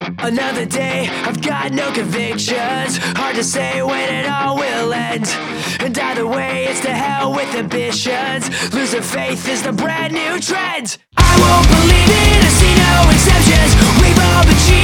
Another day, I've got no convictions. Hard to say when it all will end. And either way, it's to hell with ambitions. Losing faith is the brand new trend. I won't believe it, I see no exceptions. We've all been cheated.